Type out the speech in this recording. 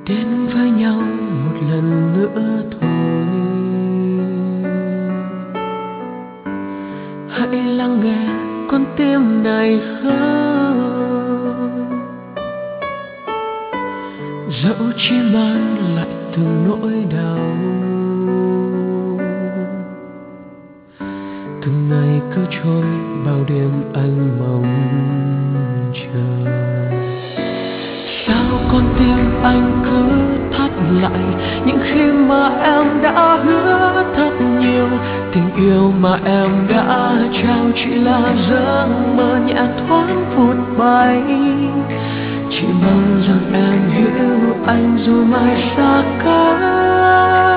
đến với nhau một lần nữa thôi. Hãy lắng nghe con tim này khóc, dẫu chỉ mang lại từng nỗi đau. Từng ngày cứ trôi bao đêm anh mong chờ. Sao con tim anh cứ thắt lại những khi mà em đã hứa thật nhiều. Tình yêu mà em đã trao chỉ là giấc mơ nhẹ thoáng vụt bay. Chỉ mong rằng em hiểu anh dù mai xa cách.